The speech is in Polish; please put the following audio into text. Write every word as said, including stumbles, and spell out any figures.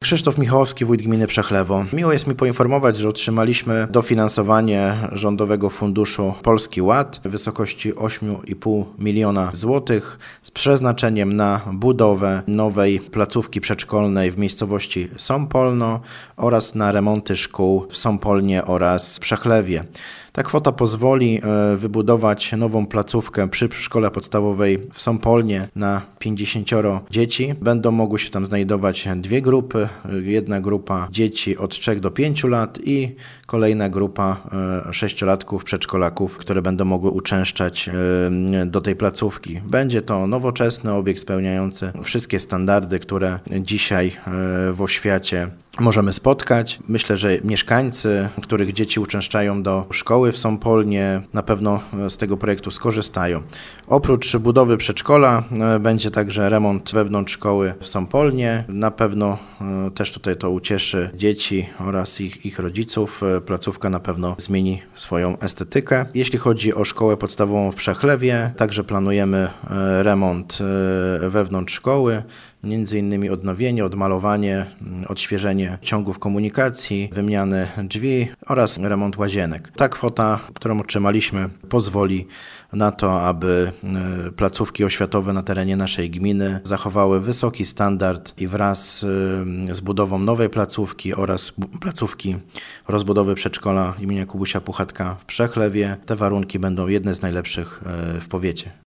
Krzysztof Michałowski, wójt gminy Przechlewo. Miło jest mi poinformować, że otrzymaliśmy dofinansowanie Rządowego Funduszu Polski Ład w wysokości osiem i pół miliona złotych z przeznaczeniem na budowę nowej placówki przedszkolnej w miejscowości Sąpolno oraz na remonty szkół w Sąpolnie oraz Przechlewie. Ta kwota pozwoli wybudować nową placówkę przy szkole podstawowej w Sąpolnie na pięćdziesięcioro dzieci. Będą mogły się tam znajdować dwie grupy. Jedna grupa dzieci od trzech do pięciu lat i kolejna grupa sześciolatków, przedszkolaków, które będą mogły uczęszczać do tej placówki. Będzie to nowoczesny obiekt spełniający wszystkie standardy, które dzisiaj w oświacie możemy spotkać. Myślę, że mieszkańcy, których dzieci uczęszczają do szkoły w Sąpolnie, na pewno z tego projektu skorzystają. Oprócz budowy przedszkola będzie także remont wewnątrz szkoły w Sąpolnie. Na pewno też tutaj to ucieszy dzieci oraz ich, ich rodziców. Placówka na pewno zmieni swoją estetykę. Jeśli chodzi o szkołę podstawową w Przechlewie, także planujemy remont wewnątrz szkoły. Między innymi odnowienie, odmalowanie, odświeżenie ciągów komunikacji, wymiany drzwi oraz remont łazienek. Ta kwota, którą otrzymaliśmy, pozwoli na to, aby placówki oświatowe na terenie naszej gminy zachowały wysoki standard i wraz z budową nowej placówki oraz placówki rozbudowy przedszkola imienia Kubusia Puchatka w Przechlewie te warunki będą jedne z najlepszych w powiecie.